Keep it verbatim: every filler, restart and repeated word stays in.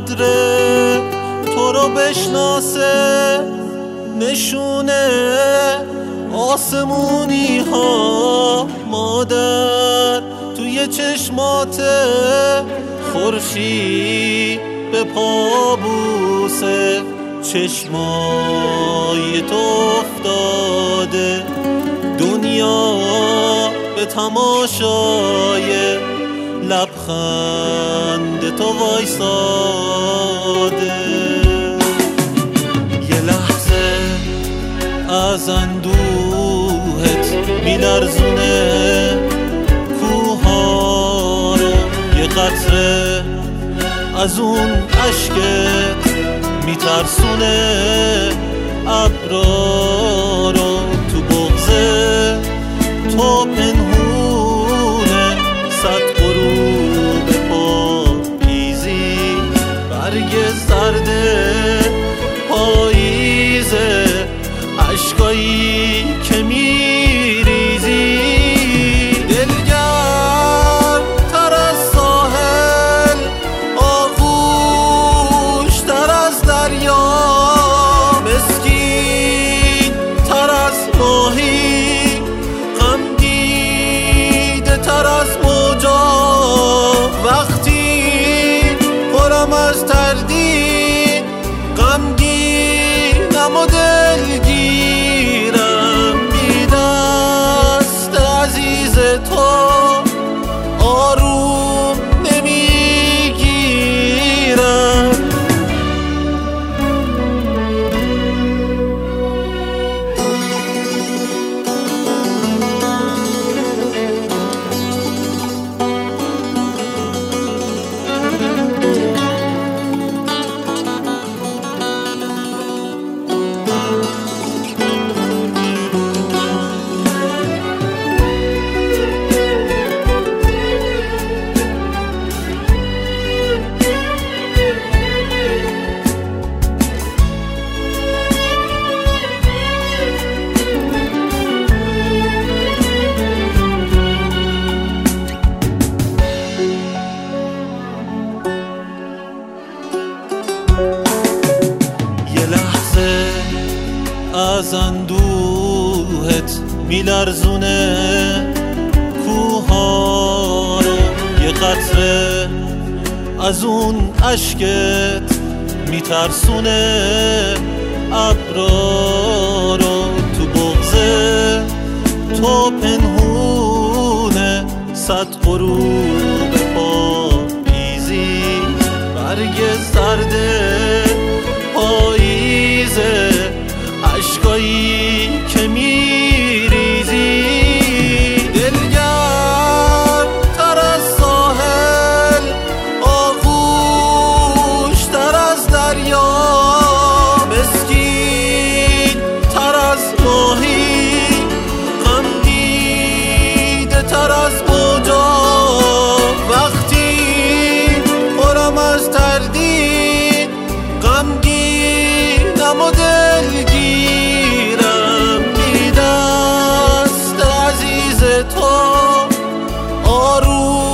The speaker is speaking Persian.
قدر تو رو بشناسه، نشونه آسمونی ها مادر توی چشماته، خورشید به پا بوسه، چشمای تو افتاده، دنیا به تماشای لبخند تو وایساده. یه لحظه از اندوهت میلرزونه کوها رو، یه قطره از اون عشقت میترسونه ابرا رو، تو بغضه تو پنهونه صد غروب پاییزی، برگ زرد پاییزه، عشقایی که میریزی، دلگرم تر از ساحل، آغوش تر از دریا، مسکین تر از ماهی، غمدیده تر از موجا، وقتی پرم از تردید غمگینم و دلگیرم، بی دست عزیز تو آروم نمیگیرم. از اندوهت میلرزونه کوها رو، یه قطره از اون عشقت میترسونه ابرا رو، تو بغضه تو پنهونه صد غروب پاییزی، برگ زرد پاییزه، عشقایی که میریزی، دلگرم تر از ساحل، آغوش تر از دریا، مسکین تر از ماهی، غمدیده تر از موجا، وقتی پرم از تردید غمگینم و دلگیرم، بی دست عزیز تو آروم